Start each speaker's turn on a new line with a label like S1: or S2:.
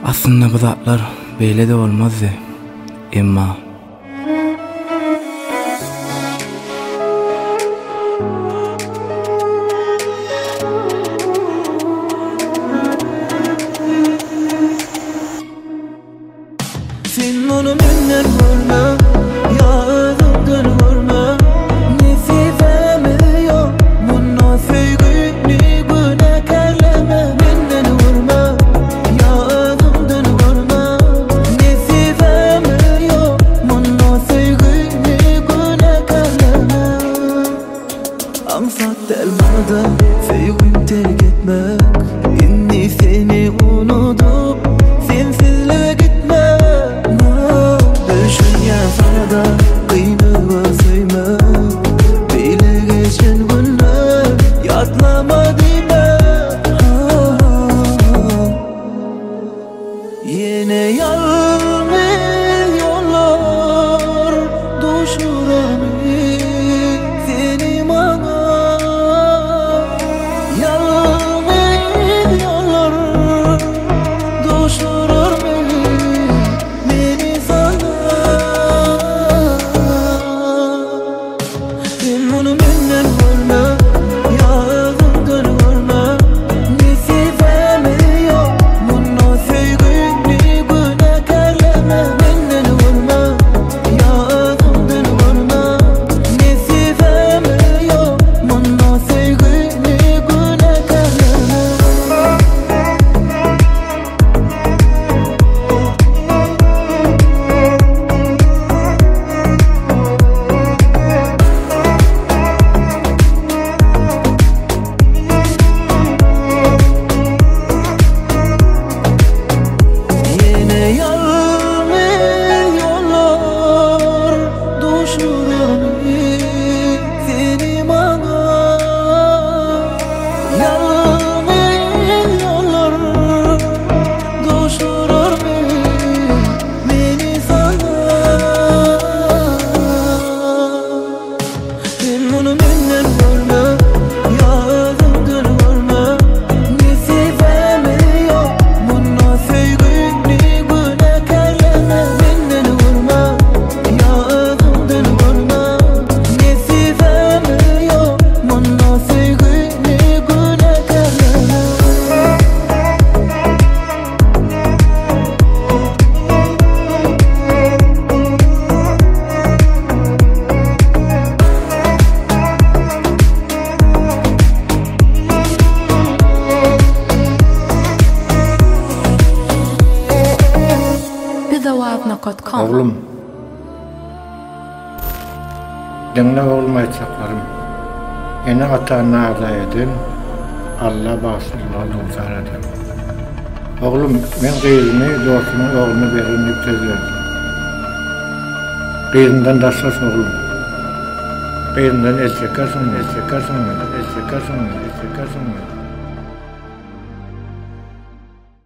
S1: Aslında bu zatlar beýle de bolmazdy. Emma
S2: sen munu menden görme, ýadymdan görme. Nesibem yok, bunu söýgüni güne kerleme. Menden görme, ýadymdan görme. Nesibem yok, bunu söýgüni güne kerleme. Ansat elmada söýgüm terk etmek. Inni seni unutup sensizliğe gitme. Düşünýä sanada kıynağa söýme. Beýle geçen günler ýatlama diýme. Ýene ýalňyz ýollar düşürärmi seni maňa. Ýalňyz ýollar düşürärmi meni sana. Sen munu menden görme, ýadymdan görme. Nesibem yok, bunu söýgüni güne kerleme. Menden görme, ýadymdan görme. Nesibem yok, bunu söýgüni güne kerleme. Yine yalnız yollar düşürürmü seni bana. Yalnız yollar düşürürmü beni sana. Sen bunu menden görme, ýadymdan görme. Nesibem yok, bunu söýgüni güne kerleme. Menden görme, ýadymdan görme. Nesibem yok, bunu söýgüni güne kerleme.
S3: bizawatna.com
S4: Oğlum, dinle oğlum aytsaklarım. Ene ata-ana arda edin, Allah bağışlarına uzar edin. Oğlum, men gıyızını, dostumun oğlunu verilip tezlerdim. Gıyızından daşlas oğlum. Gıyızından el çekersin, el çekersin, el çekersin, el çekersin.